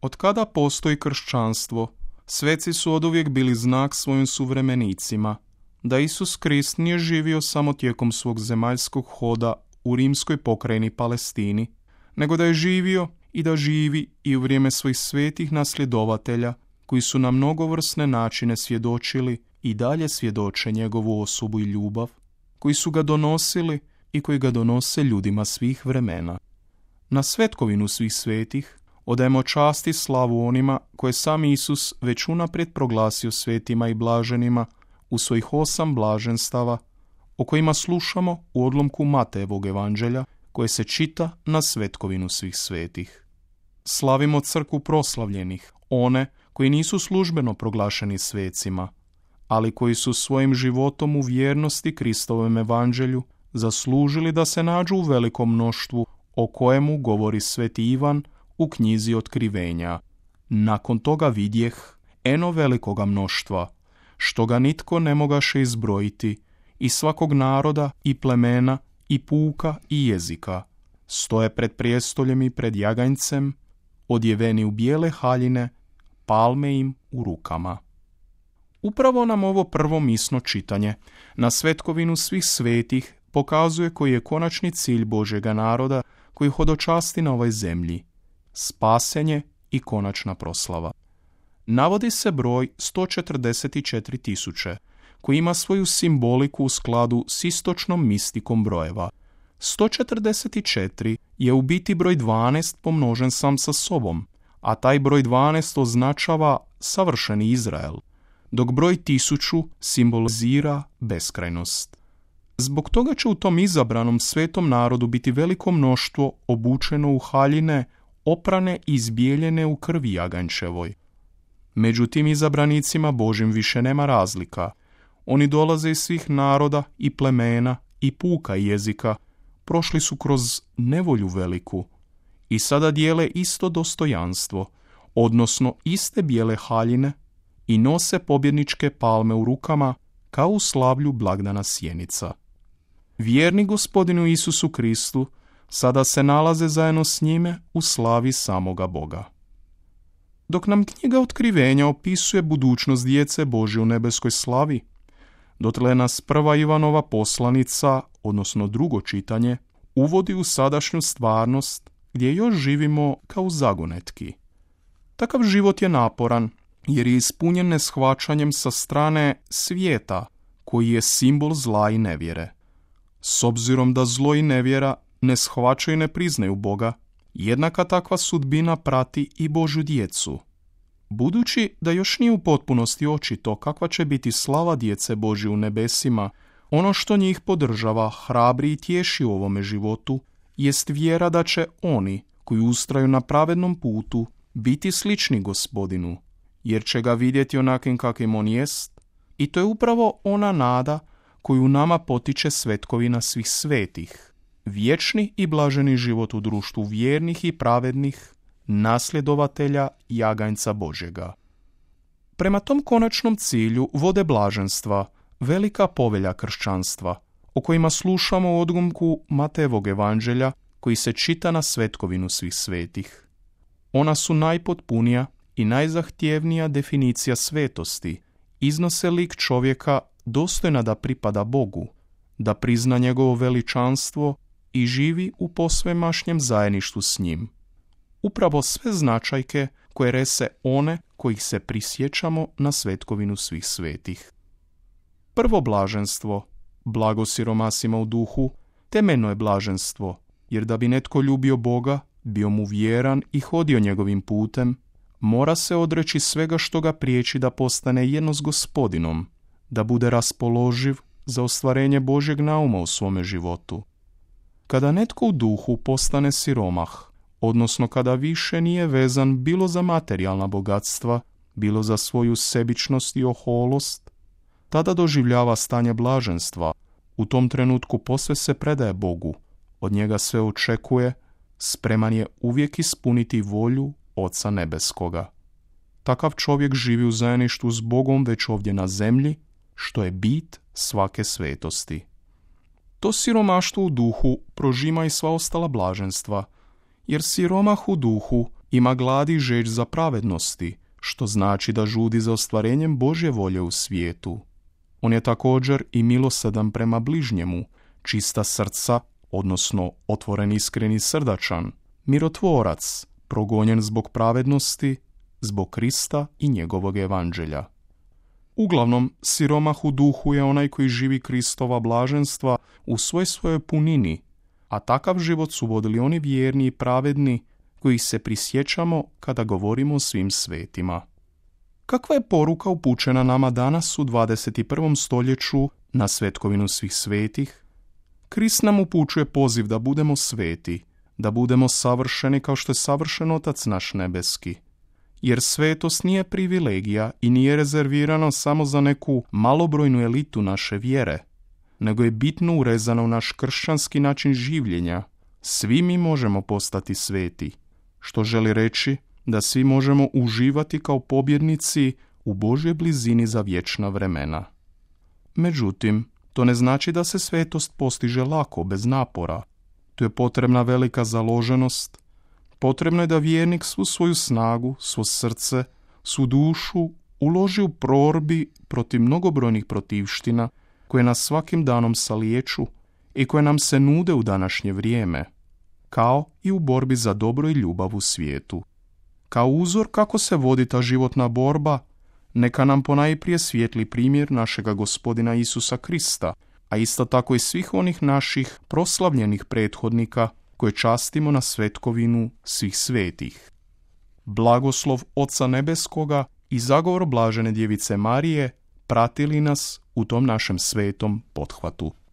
Od kada postoji kršćanstvo, sveci su oduvijek bili znak svojim suvremenicima da Isus Krist nije živio samo tijekom svog zemaljskog hoda u rimskoj pokrajini Palestini, nego da je živio i da živi i u vrijeme svojih svetih nasljedovatelja koji su na mnogovrsne načine svjedočili i dalje svjedoče njegovu osobu i ljubav, koji su ga donosili i koji ga donose ljudima svih vremena. Na svetkovinu svih svetih odajemo čast i slavu onima koje sam Isus već unaprijed proglasio svetima i blaženima u svojih 8 blaženstava, o kojima slušamo u odlomku Matejevog evanđelja koje se čita na svetkovinu svih svetih. Slavimo crkvu proslavljenih, one koji nisu službeno proglašeni svecima, ali koji su svojim životom u vjernosti Kristovom evanđelju zaslužili da se nađu u velikom mnoštvu o kojemu govori sveti Ivan u knjizi Otkrivenja. Nakon toga vidjeh eno velikoga mnoštva, što ga nitko ne mogaše izbrojiti, i svakog naroda i plemena i puka i jezika. Stoje pred prijestoljem i pred jaganjcem, odjeveni u bijele haljine, palme im u rukama. Upravo nam ovo prvo misno čitanje na svetkovinu svih svetih pokazuje koji je konačni cilj Božjega naroda koji hodočasti na ovoj zemlji. Spasenje i konačna proslava. Navodi se broj 144.000, koji ima svoju simboliku u skladu s istočnom mistikom brojeva. 144 je u biti broj 12 pomnožen sam sa sobom, a taj broj 12 označava savršeni Izrael, dok broj 1000 simbolizira beskrajnost. Zbog toga će u tom izabranom svetom narodu biti veliko mnoštvo obučeno u haljine, oprane i izbijeljene u krvi jaganjčevoj. Među tim izabranicima Božim više nema razlika. Oni dolaze iz svih naroda i plemena i puka i jezika, prošli su kroz nevolju veliku i sada dijele isto dostojanstvo, odnosno iste bijele haljine, i nose pobjedničke palme u rukama kao u slavlju blagdana sjenica. Vjerni Gospodinu Isusu Kristu sada se nalaze zajedno s njime u slavi samoga Boga. Dok nam knjiga Otkrivenja opisuje budućnost djece Božje u nebeskoj slavi, dotle nas prva Ivanova poslanica, odnosno drugo čitanje, uvodi u sadašnju stvarnost gdje još živimo kao u zagonetki. Takav život je naporan jer je ispunjen neshvaćanjem sa strane svijeta koji je simbol zla i nevjere. S obzirom da zlo i nevjera ne shvaćaju i ne priznaju Boga, jednaka takva sudbina prati i Božju djecu. Budući da još nije u potpunosti očito kakva će biti slava djece Božje u nebesima, ono što njih podržava, hrabri i tješi u ovome životu, jest vjera da će oni, koji ustraju na pravednom putu, biti slični Gospodinu, jer će ga vidjeti onakim kakvim on jest, i to je upravo ona nada koju nama potiče svetkovina svih svetih, vječni i blaženi život u društvu vjernih i pravednih, nasljedovatelja jaganjca Božjega. Prema tom konačnom cilju vode blaženstva, velika povelja kršćanstva, o kojima slušamo u odlomku Matejevog evanđelja koji se čita na svetkovinu svih svetih. Ona su najpotpunija i najzahtjevnija definicija svetosti, iznose lik čovjeka dostojna da pripada Bogu, da prizna njegovo veličanstvo i živi u posvemašnjem zajedništvu s njim. Upravo sve značajke koje rese one kojih se prisjećamo na svetkovinu svih svetih. Prvo blaženstvo, blago siromasima u duhu, temeljno je blaženstvo, jer da bi netko ljubio Boga, bio mu vjeran i hodio njegovim putem, mora se odreći svega što ga priječi da postane jedno s Gospodinom, da bude raspoloživ za ostvarenje Božjeg nauma u svome životu. Kada netko u duhu postane siromah, odnosno kada više nije vezan bilo za materijalna bogatstva, bilo za svoju sebičnost i oholost, tada doživljava stanje blaženstva. U tom trenutku posve se predaje Bogu, od njega sve očekuje, spreman je uvijek ispuniti volju Oca Nebeskoga. Takav čovjek živi u zajedništvu s Bogom već ovdje na zemlji, što je bit svake svetosti. To siromaštvo u duhu prožima i sva ostala blaženstva, jer siromah u duhu ima glad i žeđ za pravednosti, što znači da žudi za ostvarenjem Božje volje u svijetu. On je također i milosadan prema bližnjemu, čista srca, odnosno otvoren, iskren i srdačan, mirotvorac, progonjen zbog pravednosti, zbog Krista i njegovog evanđelja. Uglavnom, siromah u duhu je onaj koji živi Kristova blaženstva u svojoj punini, a takav život su vodili oni vjerni i pravedni kojih se prisjećamo kada govorimo o svim svetima. Kakva je poruka upućena nama danas u 21. stoljeću na svetkovinu svih svetih? Krist nam upućuje poziv da budemo sveti, da budemo savršeni kao što je savršen Otac naš nebeski. Jer svetost nije privilegija i nije rezervirano samo za neku malobrojnu elitu naše vjere, nego je bitno urezana u naš kršćanski način življenja. Svi mi možemo postati sveti, što želi reći da svi možemo uživati kao pobjednici u Božjoj blizini za vječna vremena. Međutim, to ne znači da se svetost postiže lako, bez napora. Tu je potrebna velika založenost. Potrebno je da vjernik svu svoju snagu, svo srce, svu dušu uloži u borbi protiv mnogobrojnih protivština koje nas svakim danom saliječu i koje nam se nude u današnje vrijeme, kao i u borbi za dobro i ljubav u svijetu. Kao uzor kako se vodi ta životna borba, neka nam ponajprije svijetli primjer našega Gospodina Isusa Krista, a isto tako i svih onih naših proslavljenih prethodnika koje častimo na svetkovinu svih svetih. Blagoslov Oca Nebeskoga i zagovor blažene djevice Marije pratili nas u tom našem svetom pothvatu.